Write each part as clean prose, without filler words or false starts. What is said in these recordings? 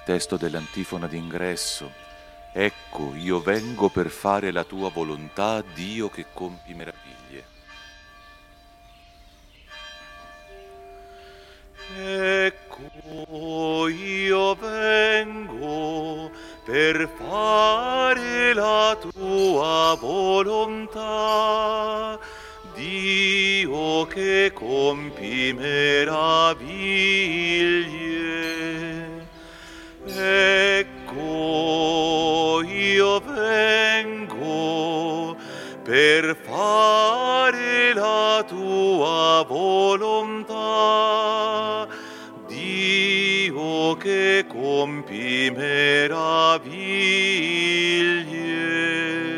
Testo dell'antifona d'ingresso. Ecco, io vengo per fare la tua volontà, Dio che compi meraviglie. Ecco, io vengo per fare la tua volontà, Dio che compi meraviglie. Ecco, io vengo per fare la tua volontà, Dio che compi meraviglie.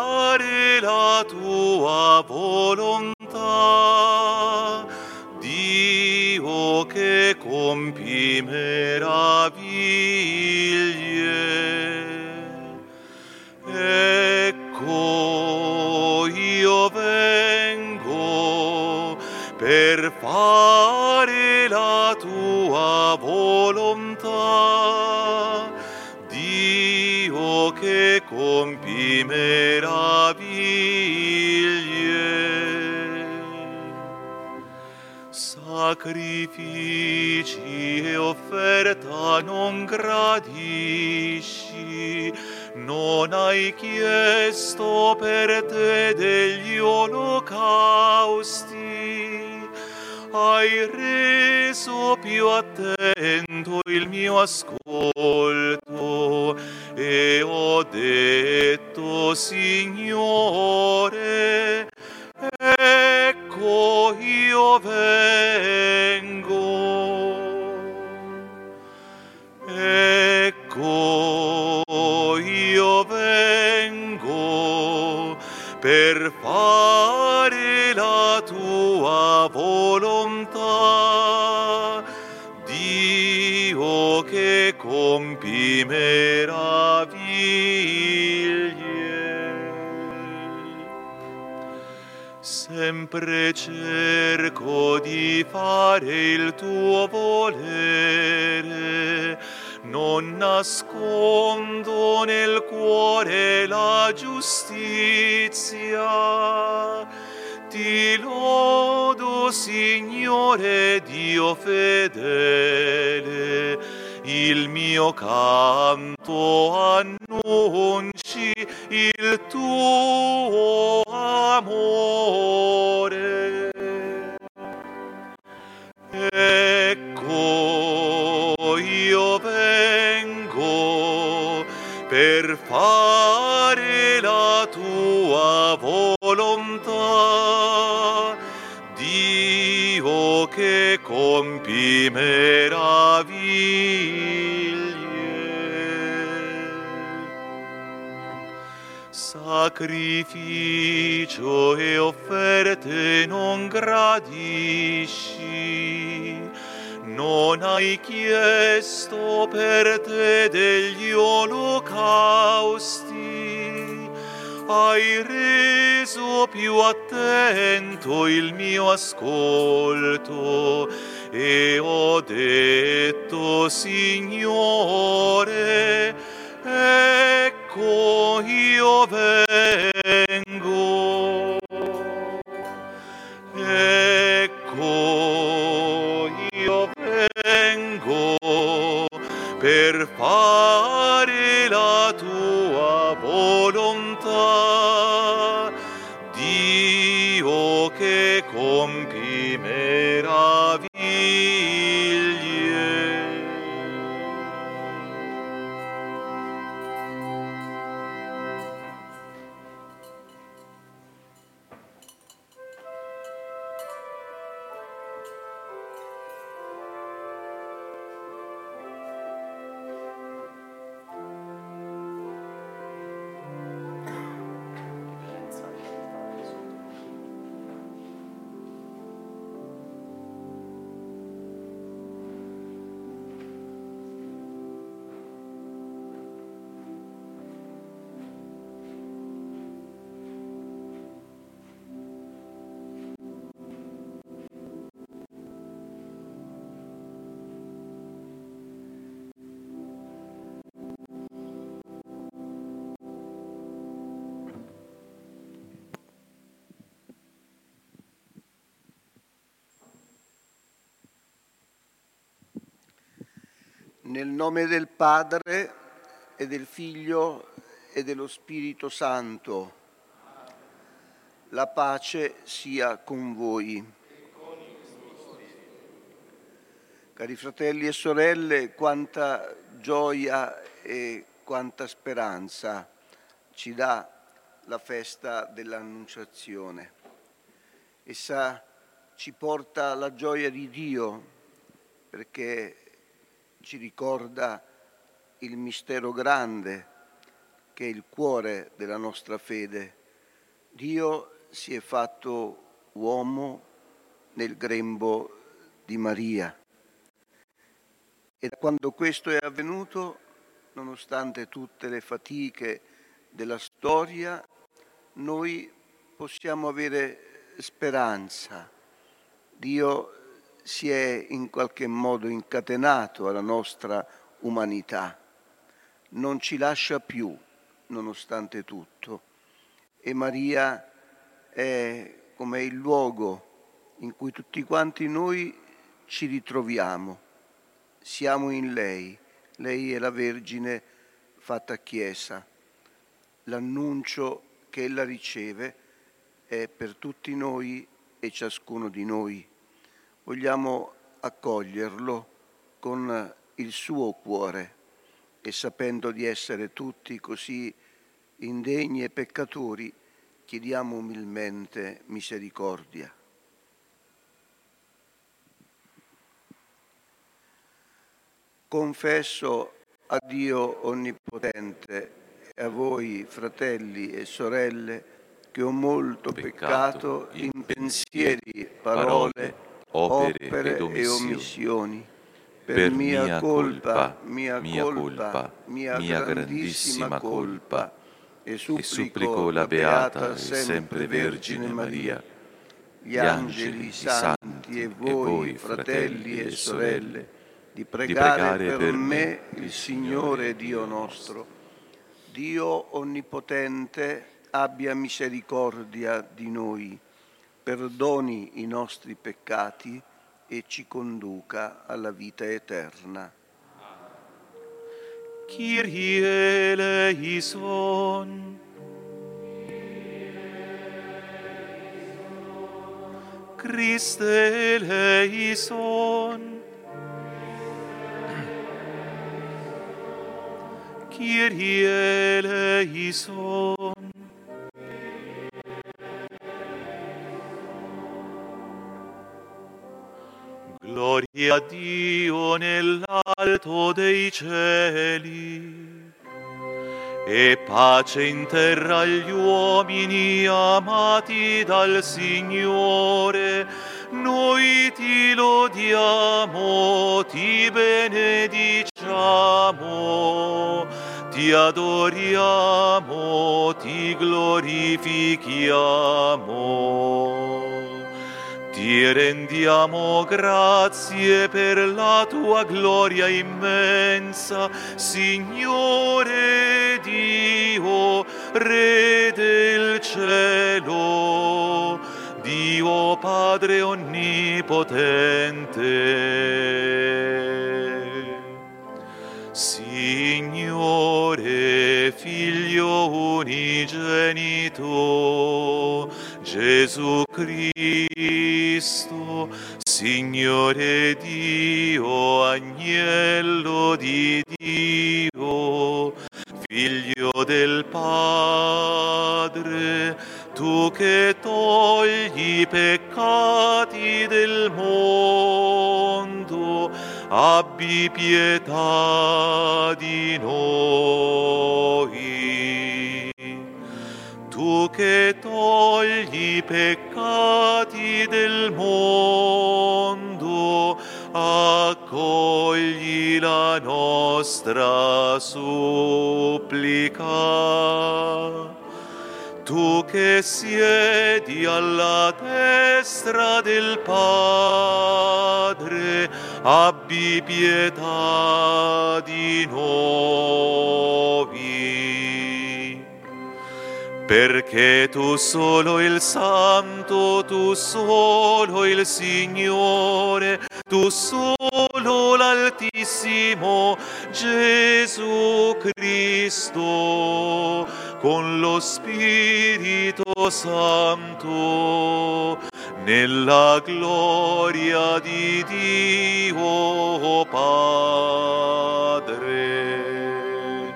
fare la tua volontà, Dio che compi meraviglie. Ecco, io vengo per fare la tua volontà, Dio che compi meraviglie. Sacrifici e offerta non gradisci, non hai chiesto per te degli olocausti, hai reso più attento il mio ascolto e ho detto, Signore, ecco io vengo. Ecco io vengo per fare la tua volontà, Dio che compi meraviglie. Sempre cerco di fare il tuo volere, non nascondo nel cuore la giustizia. Ti lodo, Signore Dio fedele, il mio canto annunci il tuo amore. Ecco io vengo per fare la tua volontà, Dio che compi meraviglie. Sacrificio e offerte non gradisci, non hai chiesto per te degli olocausti, hai reso più attento il mio ascolto e ho detto, Signore, ecco io vengo. Ecco io vengo per fare la tua volontà, Dio che compi meraviglie. Nel nome del Padre e del Figlio e dello Spirito Santo, la pace sia con voi. Cari fratelli e sorelle, quanta gioia e quanta speranza ci dà la festa dell'Annunciazione. Essa ci porta alla gioia di Dio perché ci ricorda il mistero grande che è il cuore della nostra fede, Dio si è fatto uomo nel grembo di Maria e da quando questo è avvenuto, nonostante tutte le fatiche della storia, noi possiamo avere speranza. Dio si è in qualche modo incatenato alla nostra umanità, non ci lascia più nonostante tutto. E Maria è come il luogo in cui tutti quanti noi ci ritroviamo. Siamo in lei. Lei è la Vergine fatta Chiesa. L'annuncio che ella riceve è per tutti noi e ciascuno di noi. Vogliamo accoglierlo con il suo cuore e sapendo di essere tutti così indegni e peccatori, chiediamo umilmente misericordia. Confesso a Dio Onnipotente e a voi, fratelli e sorelle, che ho molto peccato in pensieri, parole, opere e omissioni. Per mia colpa, mia grandissima colpa, e supplico la Beata e sempre Vergine Maria, gli angeli, i santi e voi, fratelli e sorelle, di pregare per me il Signore Dio nostro. Dio Onnipotente abbia misericordia di noi, perdoni i nostri peccati e ci conduca alla vita eterna. Kyrie eleison. Christe eleison. Kyrie eleison. Gloria a Dio nell'alto dei cieli e pace in terra agli uomini amati dal Signore. Noi ti lodiamo, ti benediciamo, ti adoriamo, ti glorifichiamo. Ti rendiamo grazie per la tua gloria immensa, Signore Dio, Re del cielo, Dio Padre Onnipotente. Signore, Figlio unigenito, Gesù Cristo, Signore Dio, Agnello di Dio, Figlio del Padre, tu che togli i peccati del mondo, abbi pietà di noi. Tu che togli i peccati del mondo, accogli la nostra supplica. Tu che siedi alla destra del Padre, abbi pietà di noi. Perché tu solo il Santo, tu solo il Signore, tu solo l'Altissimo, Gesù Cristo, con lo Spirito Santo, nella gloria di Dio Padre.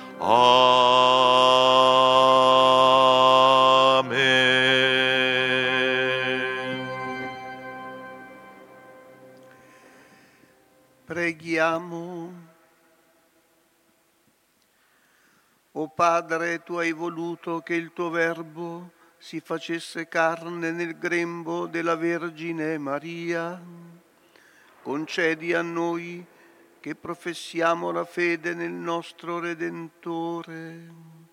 Amen. Preghiamo. O Padre, tu hai voluto che il tuo Verbo si facesse carne nel grembo della Vergine Maria. Concedi a noi che professiamo la fede nel nostro Redentore,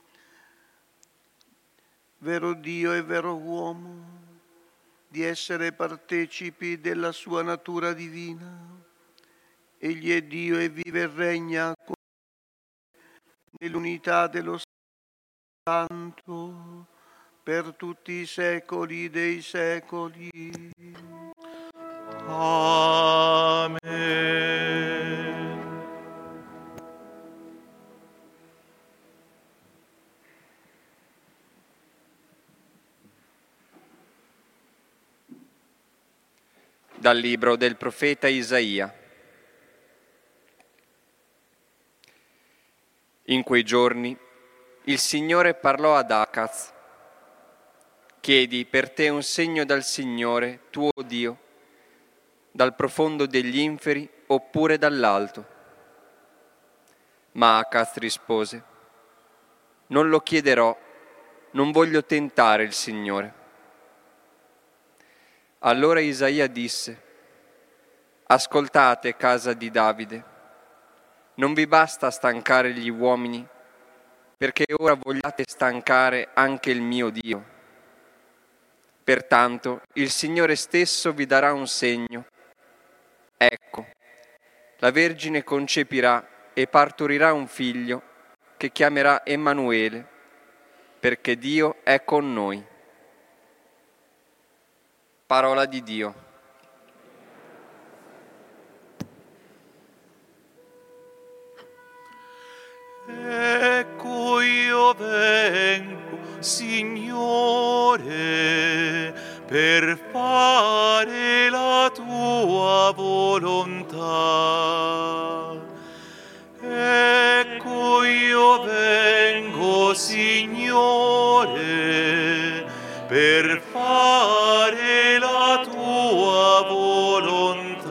vero Dio e vero uomo, di essere partecipi della sua natura divina. Egli è Dio e vive e regna con nell'unità dello Santo per tutti i secoli dei secoli. Amen. Dal libro del profeta Isaia. In quei giorni il Signore parlò ad Acaz: chiedi per te un segno dal Signore, tuo Dio, dal profondo degli inferi oppure dall'alto. Ma Acaz rispose: non lo chiederò, non voglio tentare il Signore. Allora Isaia disse: ascoltate, casa di Davide, non vi basta stancare gli uomini, perché ora vogliate stancare anche il mio Dio. Pertanto il Signore stesso vi darà un segno. Ecco, la Vergine concepirà e partorirà un figlio che chiamerà Emanuele, perché Dio è con noi. Parola di Dio. Ecco io vengo, Signore, per fare la tua volontà. Ecco io vengo, Signore, per fare la tua volontà.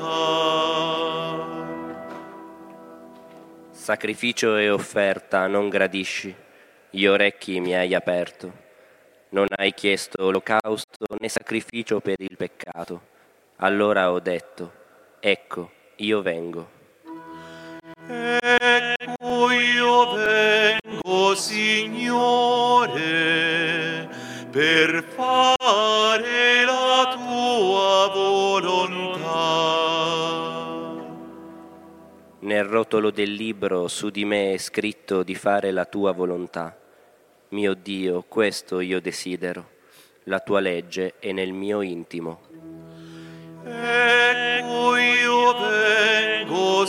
Sacrificio e offerta non gradisci, gli orecchi mi hai aperto. Non hai chiesto olocausto né sacrificio per il peccato. Allora ho detto: ecco, io vengo. Ecco io vengo, Signore, per fare la tua volontà. Nel rotolo del libro su di me è scritto di fare la tua volontà. Mio Dio, questo io desidero. La tua legge è nel mio intimo. Ecco io vengo,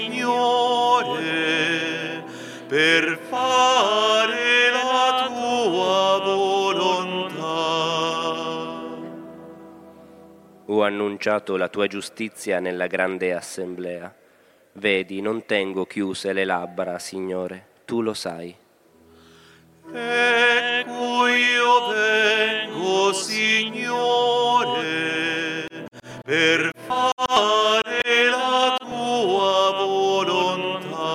Signore, per fare la tua volontà. Ho annunciato la tua giustizia nella grande assemblea. Vedi, non tengo chiuse le labbra, Signore, tu lo sai. Ecco io vengo, Signore, per fare la tua volontà.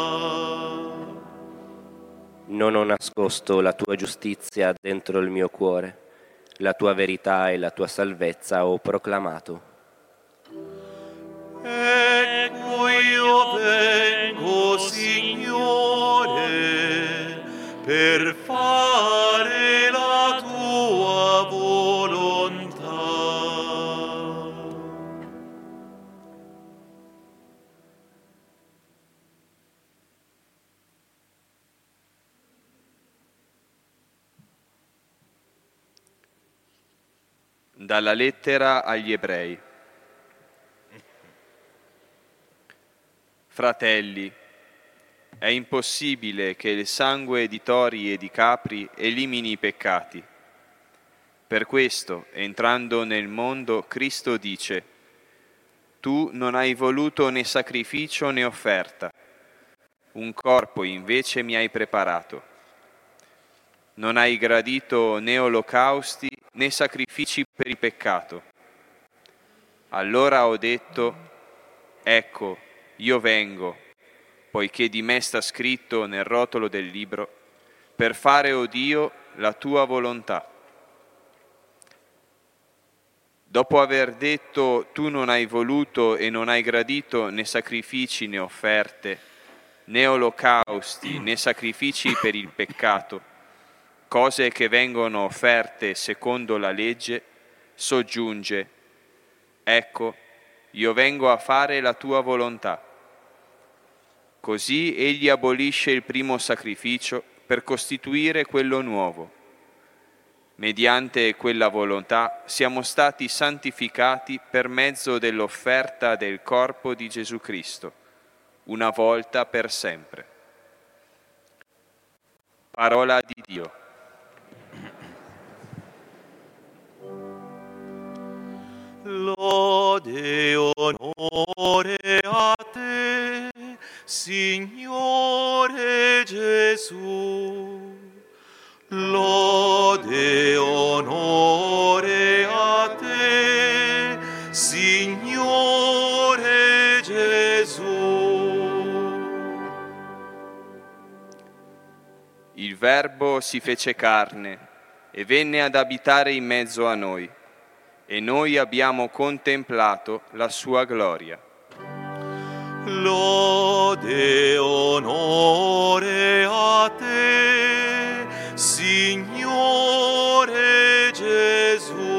Non ho nascosto la tua giustizia dentro il mio cuore. La tua verità e la tua salvezza ho proclamato. Ecco io vengo, Signore, per fare la tua volontà. Dalla lettera agli Ebrei. Fratelli, è impossibile che il sangue di tori e di capri elimini i peccati. Per questo, entrando nel mondo, Cristo dice: tu non hai voluto né sacrificio né offerta, un corpo invece mi hai preparato. Non hai gradito né olocausti né sacrifici per il peccato. Allora ho detto: ecco, io vengo, poiché di me sta scritto nel rotolo del libro, per fare, o Dio, la tua volontà. Dopo aver detto tu non hai voluto e non hai gradito né sacrifici né offerte, né olocausti né sacrifici per il peccato, cose che vengono offerte secondo la legge, soggiunge: ecco, io vengo a fare la tua volontà. Così egli abolisce il primo sacrificio per costituire quello nuovo. Mediante quella volontà siamo stati santificati per mezzo dell'offerta del corpo di Gesù Cristo, una volta per sempre. Parola di Dio. Lode e onore a te, Signore Gesù. Lode e onore a te, Signore Gesù. Il Verbo si fece carne e venne ad abitare in mezzo a noi, e noi abbiamo contemplato la sua gloria. Lode e onore a te, Signore Gesù.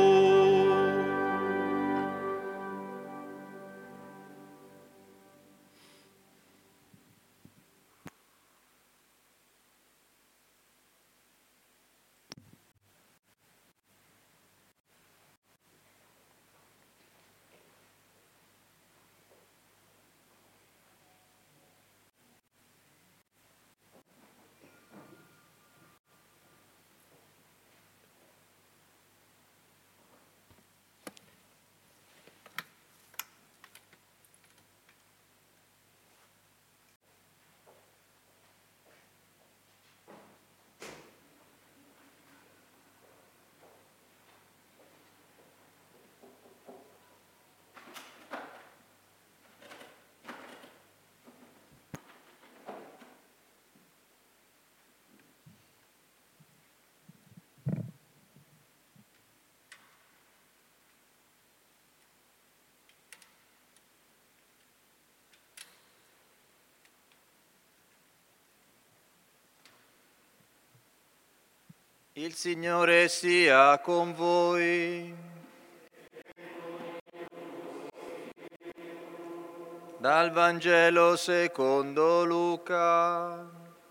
Il Signore sia con voi. Dal Vangelo secondo Luca.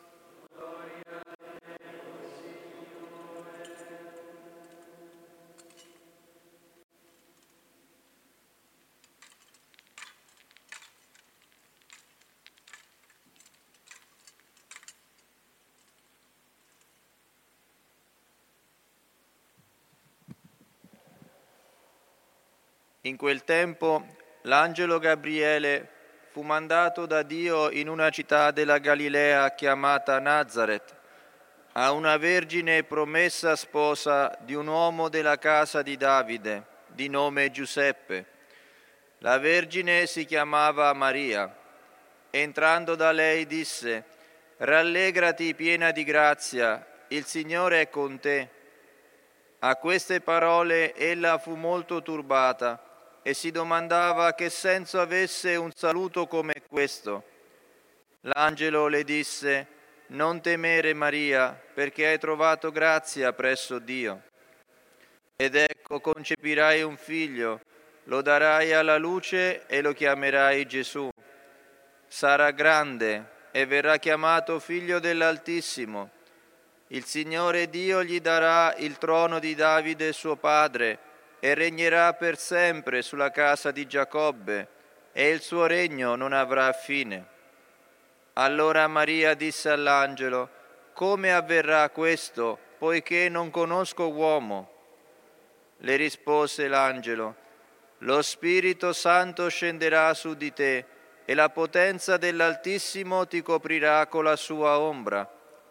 In quel tempo l'angelo Gabriele fu mandato da Dio in una città della Galilea chiamata Nazaret, a una vergine promessa sposa di un uomo della casa di Davide, di nome Giuseppe. La vergine si chiamava Maria. Entrando da lei disse: «Rallegrati piena di grazia, il Signore è con te». A queste parole ella fu molto turbata e si domandava che senso avesse un saluto come questo. L'angelo le disse: «Non temere, Maria, perché hai trovato grazia presso Dio. Ed ecco, concepirai un figlio, lo darai alla luce e lo chiamerai Gesù. Sarà grande e verrà chiamato Figlio dell'Altissimo. Il Signore Dio gli darà il trono di Davide suo padre e regnerà per sempre sulla casa di Giacobbe, e il suo regno non avrà fine». Allora Maria disse all'angelo: «Come avverrà questo, poiché non conosco uomo?» Le rispose l'angelo: «Lo Spirito Santo scenderà su di te e la potenza dell'Altissimo ti coprirà con la sua ombra.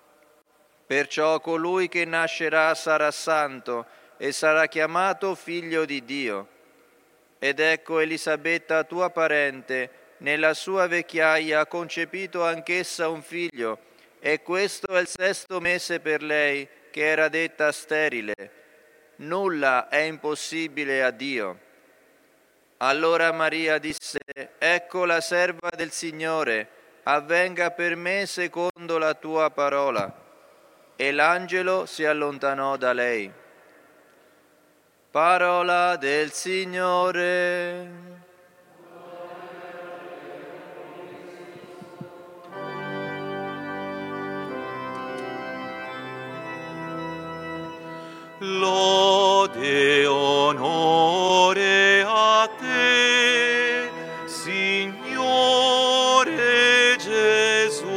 Perciò colui che nascerà sarà santo e sarà chiamato Figlio di Dio. Ed ecco, Elisabetta, tua parente, nella sua vecchiaia ha concepito anch'essa un figlio, e questo è il 6° mese per lei, che era detta sterile, nulla è impossibile a Dio. Allora Maria disse: ecco la serva del Signore, avvenga per me secondo la tua parola. E l'angelo si allontanò da lei. Parola del Signore. Lode e onore a te, Signore Gesù.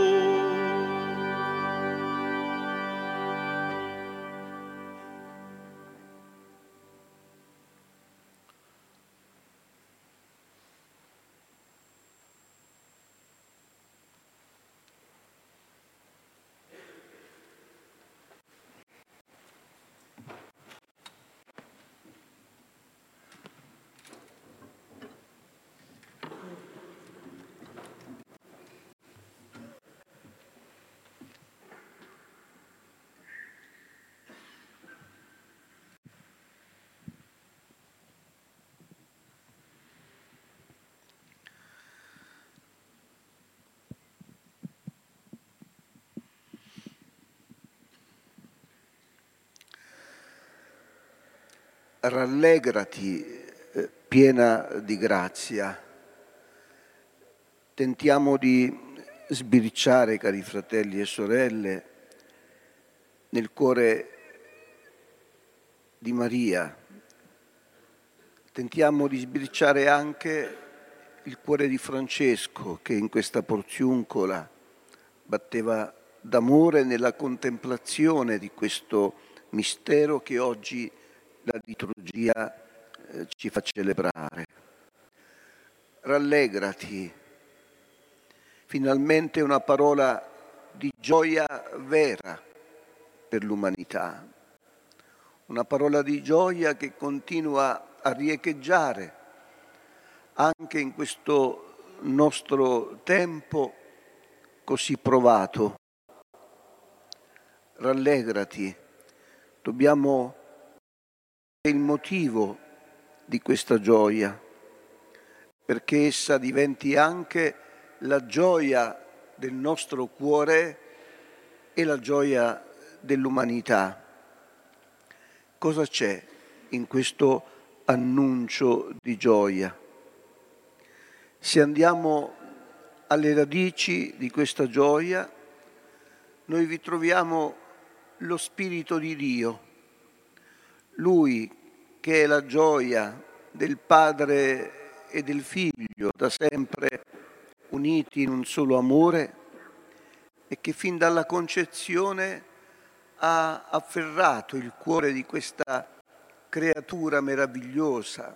Rallegrati, piena di grazia. Tentiamo di sbirciare, cari fratelli e sorelle, nel cuore di Maria. Tentiamo di sbirciare anche il cuore di Francesco, che in questa porziuncola batteva d'amore nella contemplazione di questo mistero che oggi la liturgia ci fa celebrare. Rallegrati, finalmente una parola di gioia vera per l'umanità, una parola di gioia che continua a riecheggiare anche in questo nostro tempo così provato. Rallegrati, dobbiamo il motivo di questa gioia, perché essa diventi anche la gioia del nostro cuore e la gioia dell'umanità. Cosa c'è in questo annuncio di gioia? Se andiamo alle radici di questa gioia, noi vi troviamo lo Spirito di Dio, Lui che è la gioia del Padre e del Figlio, da sempre uniti in un solo amore, e che fin dalla concezione ha afferrato il cuore di questa creatura meravigliosa,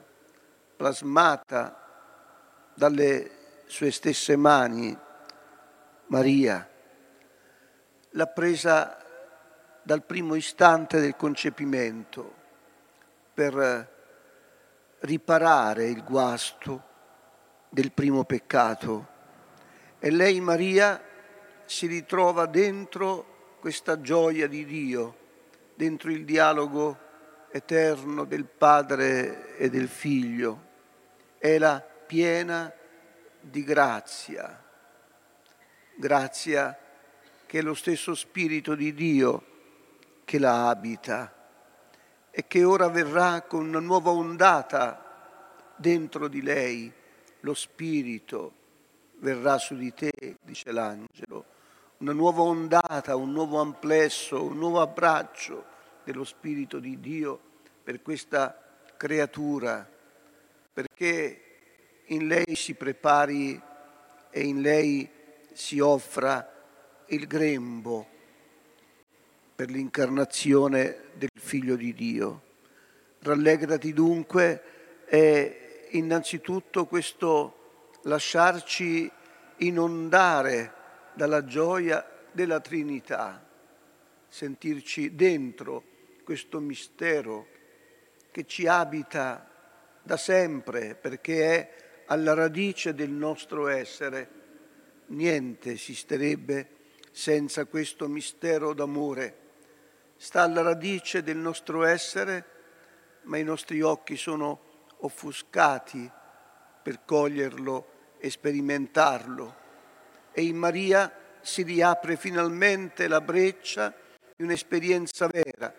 plasmata dalle sue stesse mani, Maria. L'ha presa dal primo istante del concepimento per riparare il guasto del primo peccato. E lei, Maria, si ritrova dentro questa gioia di Dio, dentro il dialogo eterno del Padre e del Figlio. È la piena di grazia, grazia che è lo stesso Spirito di Dio che la abita e che ora verrà con una nuova ondata dentro di lei. Lo Spirito verrà su di te, dice l'angelo, una nuova ondata, un nuovo amplesso, un nuovo abbraccio dello Spirito di Dio per questa creatura, perché in lei si prepari e in lei si offra il grembo per l'incarnazione del Figlio di Dio. Rallegrati dunque è innanzitutto questo lasciarci inondare dalla gioia della Trinità, sentirci dentro questo mistero che ci abita da sempre, perché è alla radice del nostro essere. Niente esisterebbe senza questo mistero d'amore, sta alla radice del nostro essere, ma i nostri occhi sono offuscati per coglierlo e sperimentarlo. E in Maria si riapre finalmente la breccia di un'esperienza vera,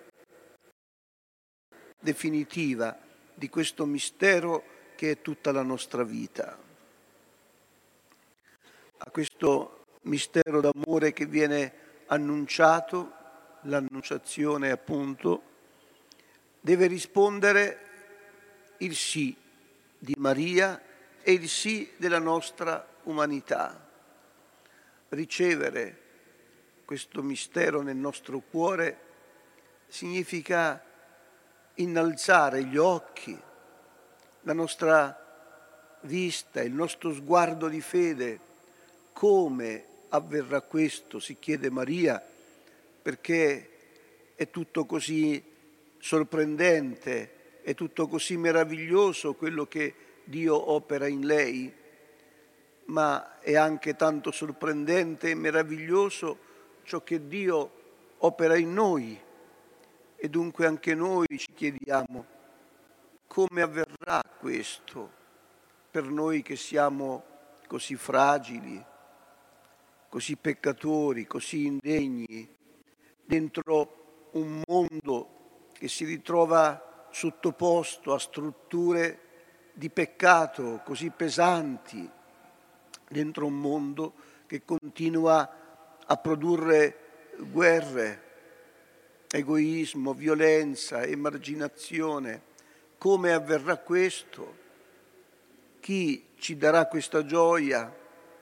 definitiva, di questo mistero che è tutta la nostra vita. A questo mistero d'amore che viene annunciato, l'annunciazione appunto, deve rispondere il sì di Maria e il sì della nostra umanità. Ricevere questo mistero nel nostro cuore significa innalzare gli occhi, la nostra vista, il nostro sguardo di fede. Come avverrà questo? Si chiede Maria, perché è tutto così sorprendente, è tutto così meraviglioso quello che Dio opera in lei, ma è anche tanto sorprendente e meraviglioso ciò che Dio opera in noi. E dunque anche noi ci chiediamo come avverrà questo per noi che siamo così fragili, così peccatori, così indegni, dentro un mondo che si ritrova sottoposto a strutture di peccato così pesanti, dentro un mondo che continua a produrre guerre, egoismo, violenza, emarginazione. Come avverrà questo? Chi ci darà questa gioia?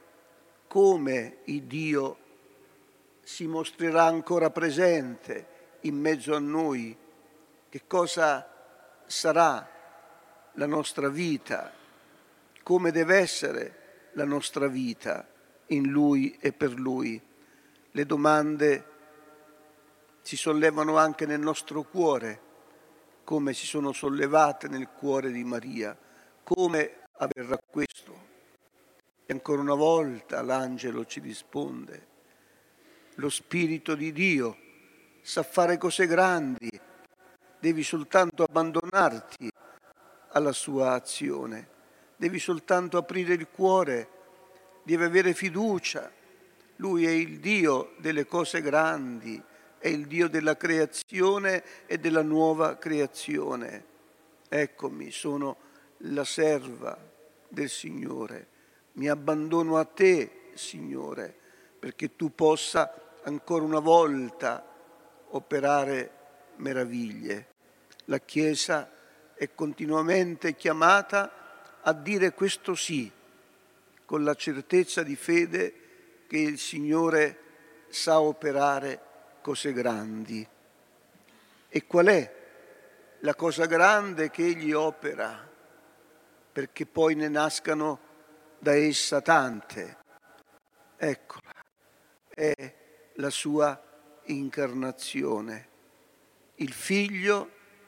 Come il Dio si mostrerà ancora presente in mezzo a noi? Che cosa sarà la nostra vita? Come deve essere la nostra vita in Lui e per Lui? Le domande si sollevano anche nel nostro cuore, come si sono sollevate nel cuore di Maria. Come avverrà questo? E ancora una volta l'angelo ci risponde: lo Spirito di Dio sa fare cose grandi, devi soltanto abbandonarti alla sua azione, devi soltanto aprire il cuore, devi avere fiducia. Lui è il Dio delle cose grandi, è il Dio della creazione e della nuova creazione. Eccomi, sono la serva del Signore, mi abbandono a te, Signore, perché tu possa ancora una volta operare meraviglie. La Chiesa è continuamente chiamata a dire questo sì, con la certezza di fede che il Signore sa operare cose grandi. E qual è la cosa grande che Egli opera? Perché poi ne nascano da essa tante. Eccola, è la sua incarnazione. Il figlio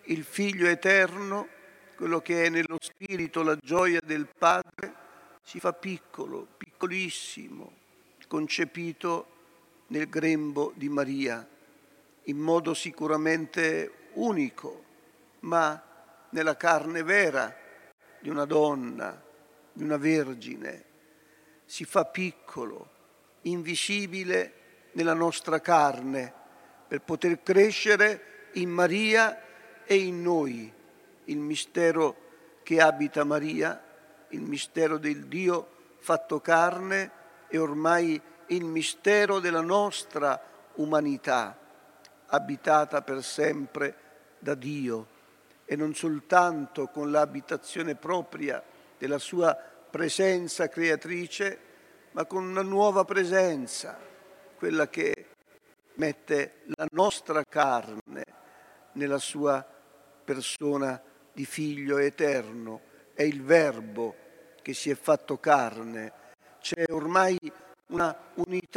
eterno, quello che è nello spirito la gioia del Padre, si fa piccolo, piccolissimo, concepito nel grembo di Maria, in modo sicuramente unico, ma nella carne vera di una donna, di una vergine. Si fa piccolo, invisibile nella nostra carne, per poter crescere in Maria e in noi. Il mistero che abita Maria, il mistero del Dio fatto carne, è ormai il mistero della nostra umanità, abitata per sempre da Dio, e non soltanto con l'abitazione propria della sua presenza creatrice, ma con una nuova presenza, quella che mette la nostra carne nella sua persona di Figlio eterno. È il Verbo che si è fatto carne. C'è ormai una unità,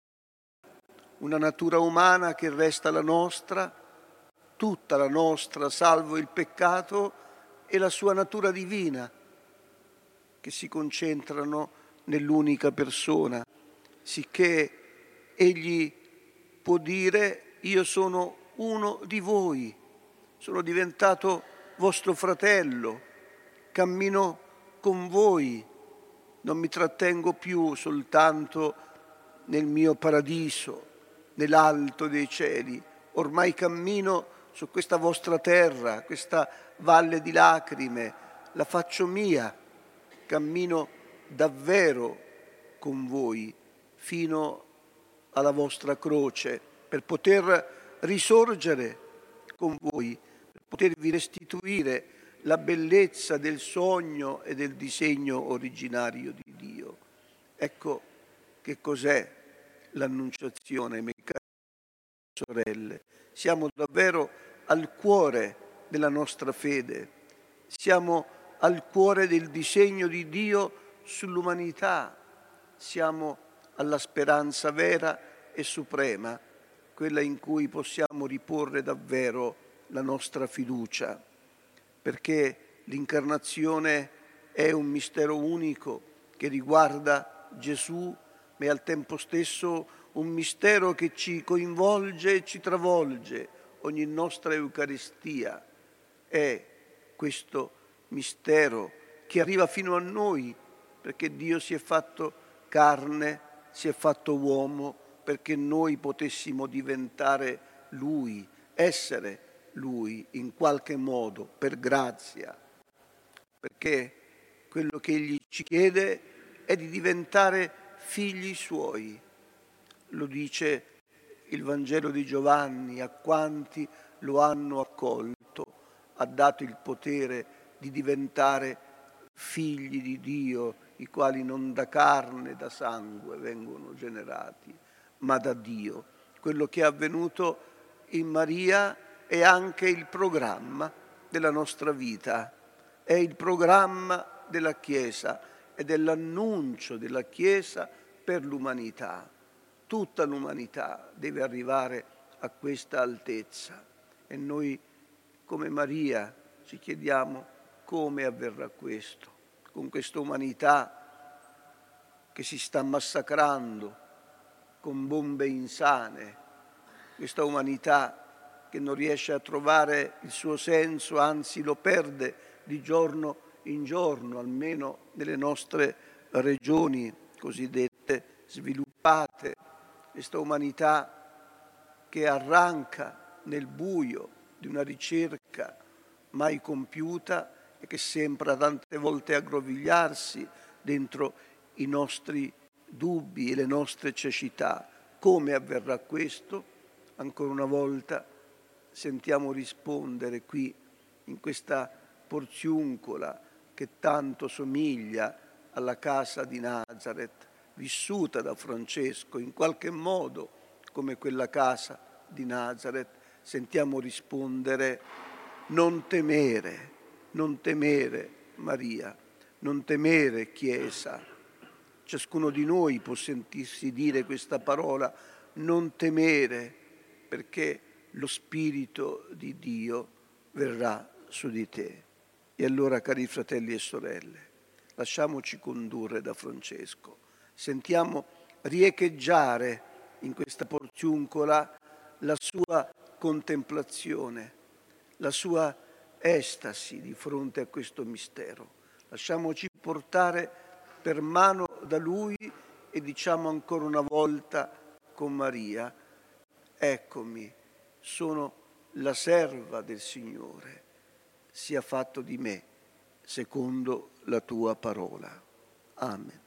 una natura umana che resta la nostra, tutta la nostra, salvo il peccato, e la sua natura divina, che si concentrano nell'unica persona, sicché egli può dire: io sono uno di voi, sono diventato vostro fratello, cammino con voi, non mi trattengo più soltanto nel mio paradiso, nell'alto dei cieli, ormai cammino su questa vostra terra, questa valle di lacrime, la faccio mia, cammino davvero con voi fino alla vostra croce per poter risorgere con voi, per potervi restituire la bellezza del sogno e del disegno originario di Dio. Ecco che cos'è l'Annunciazione, miei cari sorelle. Siamo davvero al cuore della nostra fede, siamo al cuore del disegno di Dio sull'umanità, siamo alla speranza vera e suprema, quella in cui possiamo riporre davvero la nostra fiducia, perché l'incarnazione è un mistero unico che riguarda Gesù, ma è al tempo stesso un mistero che ci coinvolge e ci travolge. Ogni nostra Eucaristia è questo mistero che arriva fino a noi, perché Dio si è fatto carne, si è fatto uomo, perché noi potessimo diventare Lui, essere Lui in qualche modo, per grazia, perché quello che Egli ci chiede è di diventare figli Suoi. Lo dice il Vangelo di Giovanni: a quanti lo hanno accolto ha dato il potere di diventare figli di Dio, i quali non da carne e da sangue vengono generati, ma da Dio. Quello che è avvenuto in Maria è anche il programma della nostra vita, è il programma della Chiesa ed è l'annuncio della Chiesa per l'umanità. Tutta l'umanità deve arrivare a questa altezza e noi, come Maria, ci chiediamo come avverrà questo, con questa umanità che si sta massacrando con bombe insane, questa umanità che non riesce a trovare il suo senso, anzi lo perde di giorno in giorno, almeno nelle nostre regioni cosiddette sviluppate, questa umanità che arranca nel buio di una ricerca mai compiuta e che sembra tante volte aggrovigliarsi dentro i nostri dubbi e le nostre cecità. Come avverrà questo? Ancora una volta sentiamo rispondere qui, in questa porziuncola che tanto somiglia alla casa di Nazareth, vissuta da Francesco in qualche modo come quella casa di Nazareth, sentiamo rispondere: non temere Maria, non temere Chiesa. Ciascuno di noi può sentirsi dire questa parola: non temere, perché lo Spirito di Dio verrà su di te. E allora, cari fratelli e sorelle, lasciamoci condurre da Francesco. Sentiamo riecheggiare in questa porziuncola la sua contemplazione, la sua estasi di fronte a questo mistero. Lasciamoci portare per mano da Lui e diciamo ancora una volta con Maria: eccomi, sono la serva del Signore, sia fatto di me secondo la tua parola. Amen.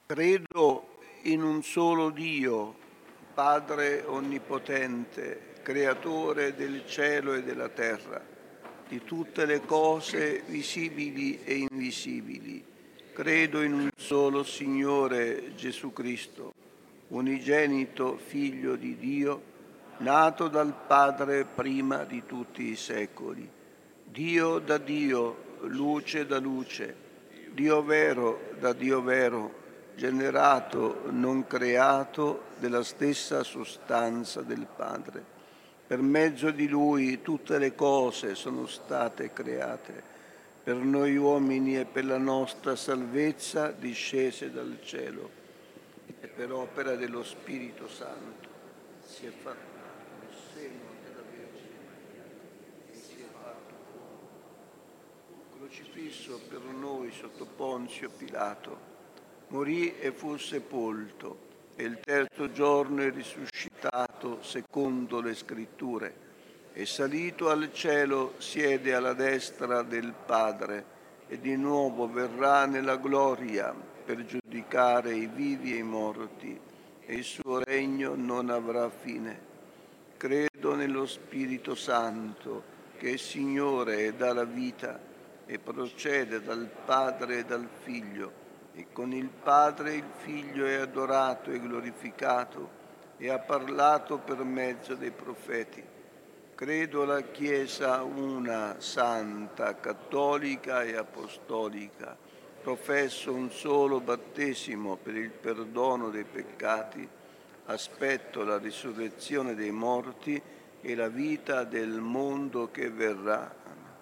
Credo in un solo Dio, Padre onnipotente, creatore del cielo e della terra, di tutte le cose visibili e invisibili. Credo in un solo Signore Gesù Cristo, unigenito Figlio di Dio, nato dal Padre prima di tutti i secoli. Dio da Dio, luce da luce, Dio vero da Dio vero, generato, non creato, della stessa sostanza del Padre. Per mezzo di Lui tutte le cose sono state create, per noi uomini e per la nostra salvezza discese dal cielo, e per opera dello Spirito Santo si è fatto nel seno della Vergine e si è fatto uomo. Crocifisso per noi sotto Ponzio Pilato, morì e fu sepolto, e il terzo giorno è risuscitato secondo le Scritture, e salito al cielo siede alla destra del Padre, e di nuovo verrà nella gloria per giudicare i vivi e i morti, e il suo regno non avrà fine. Credo nello Spirito Santo, che è Signore e dà la vita, e procede dal Padre e dal Figlio, e con il Padre il Figlio è adorato e glorificato, e ha parlato per mezzo dei profeti. Credo alla Chiesa una, santa, cattolica e apostolica. Professo un solo battesimo per il perdono dei peccati. Aspetto la risurrezione dei morti e la vita del mondo che verrà.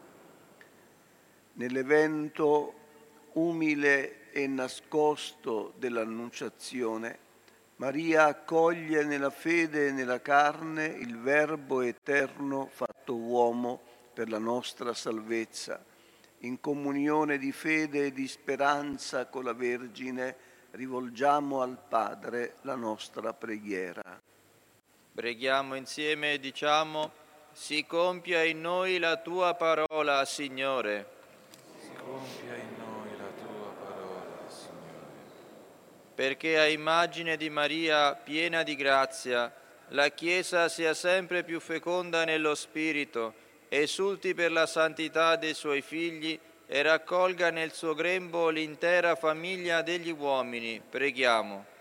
Nell'evento umile e nascosto dell'Annunciazione, Maria accoglie nella fede e nella carne il Verbo eterno fatto uomo per la nostra salvezza. In comunione di fede e di speranza con la Vergine rivolgiamo al Padre la nostra preghiera. Preghiamo insieme e diciamo: si compia in noi la tua parola, Signore. Si compia in noi la tua parola, Signore. Perché a immagine di Maria, piena di grazia, la Chiesa sia sempre più feconda nello Spirito, esulti per la santità dei suoi figli e raccolga nel suo grembo l'intera famiglia degli uomini. Preghiamo.